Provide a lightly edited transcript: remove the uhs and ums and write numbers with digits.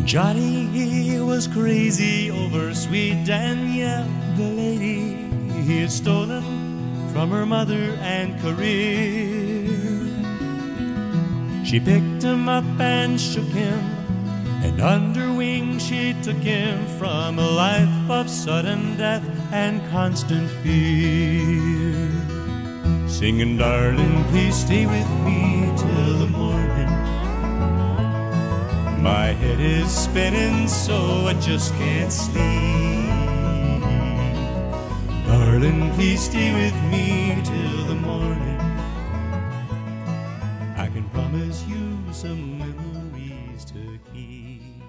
Johnny, he was crazy over sweet Danielle, the lady he had stolen from her mother and career. She picked him up and shook him, and under wing she took him from a life of sudden death and constant fear. Singing, darling, please stay with me till the morning. My head is spinning so I just can't sleep. Darling, please stay with me till the morning. I can promise you some memories to keep.